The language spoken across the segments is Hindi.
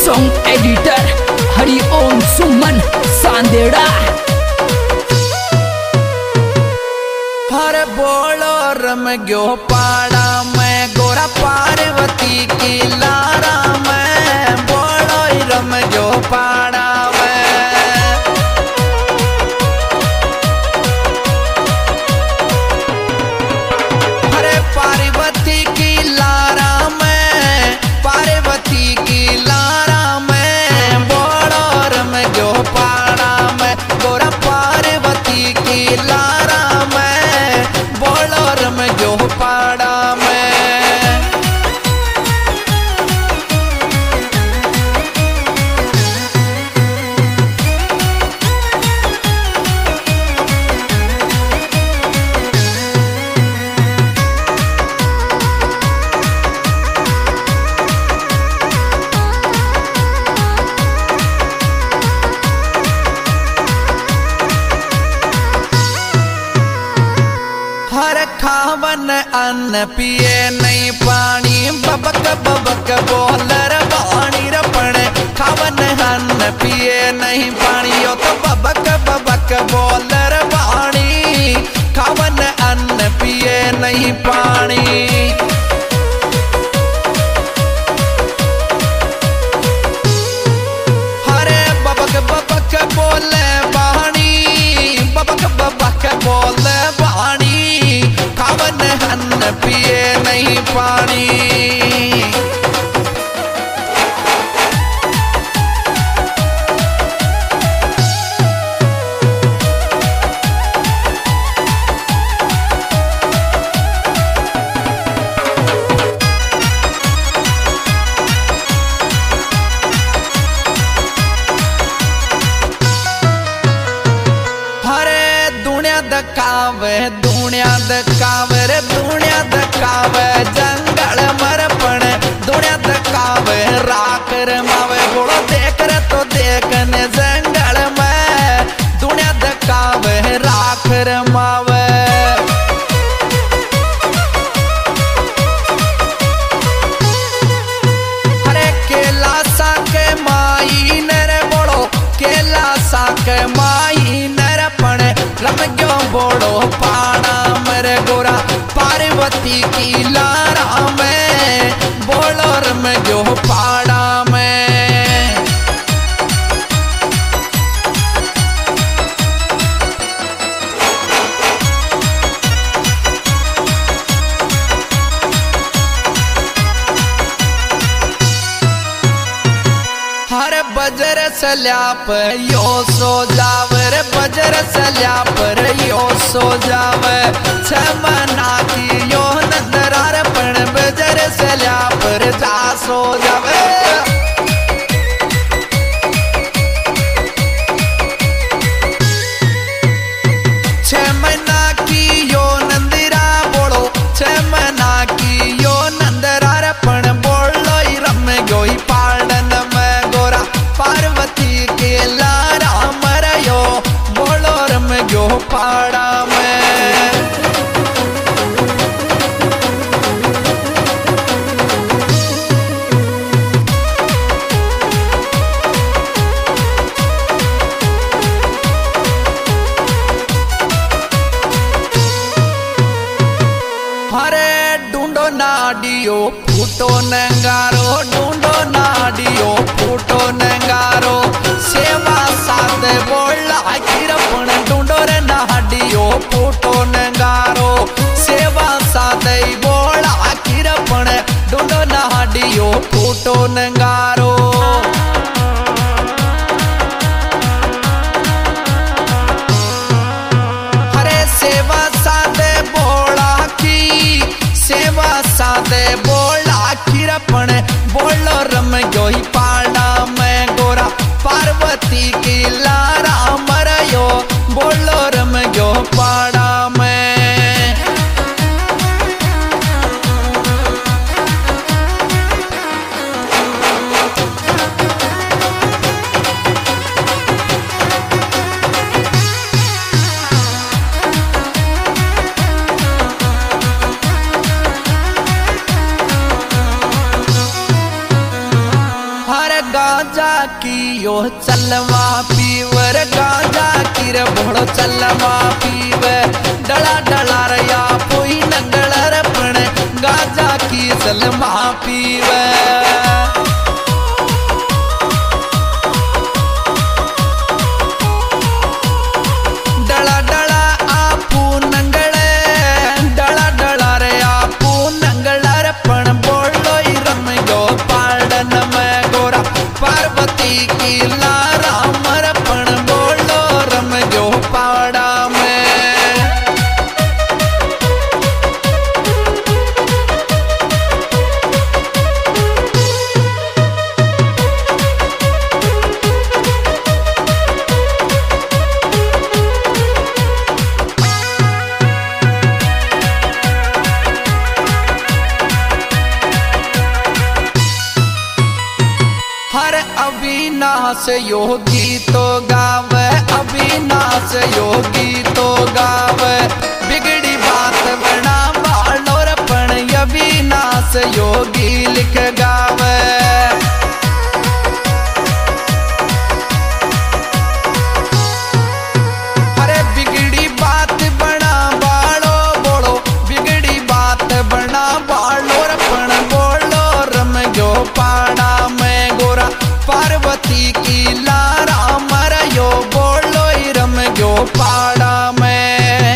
Song editor Hariom Suman Sandera. हर बोलो रम गयो पाड़ा में गोरा पार्वती की लारा में बोलो रम गयो पाड़ा में। हरे पार्वती की लारा में पार्वती की लारा में बोलो रम गयो पाड़ा में गोरा पार्वती की लारा में बोलो रम गयो पाड़ा में। हर खावन अन्न पिए नहीं पानी बबक बबक बोलर वाणी रपण खावन अन्न पिए नहीं पानी यो तो बबक बबक बोलर वाणी खावन अन्न पिए नहीं पानी। हरे बबक बबक बोले वाणी बबक बबक बोले वाणी खावन अन्न पिए नहीं पानी। दकावे रे दुनिया दकावे जंगल मरपण दुनिया दकावे राख रे मावे बोलो देख रे तो देखने जंगल में दुनिया दकावे राख रे मावे। हरे केला सा के माई नरे बोलो केला सा के माई नरपण रम गयो बोलो पाड़ा मेरे गोरा पार्वती की लारा में बोलो रम गयो पाड़ा में। हर बजर सल्याप यो सो जावर बजर सल्याप यो सो जावे छमना की यो नंदरार पण बजर सल्याप जा सो जावे। छमना की यो नंदरा बोलो छमना की यो नंदरार पण बोलो रम गयो पाड़न में गोरा पार्वती के लारा मरयो बोलो रम गयो पाड़ा में। हरे ढूंढो नाडियो फूटो नंगारो ढूंढो नाडियो फूटो नंगारो सेवा साथ बोला किरपण ढूंढो रे नाडियो फूटो नंगारो सेवा साथ बोला किरपण ढूंढो नाडियो फूटो नंगारो। हरे सेवा साधे बोला की सेवा साधे बोला किरपण बोलो रम गयो पाड़ा में गोरा पार्वती की लारा मरयो बोलो रम गयो पाड़ा में। यो चलवा पीवर गाजा की रे भोड़ो चलवा पीवे डला डला रया पोई नंगलर पण गाजा की चलवा पीवे अविनाश योगी तो गावे अविनाश योगी तो गावे बिगड़ी बात बना बालोर पण अविनाश योगी लिख गावे अरे बिगड़ी बात बना बालो बोलो बिगड़ी बात बना बालोर पण बोलो रम गयो पाड़ा में गोरा पार्वती की लारा मरयो बोलो रम गयो पाड़ा में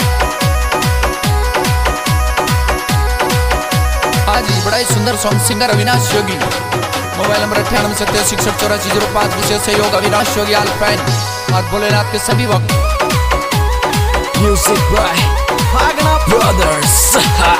आज ही बड़ा ही सुंदर song singer Avinash Yogi mobile number 9876648005 विशेष सहयोग अविनाश योगी आलफैन और भोलेनाथ के सभी वक्त म्यूजिक बाय भागना ब्रदर्स।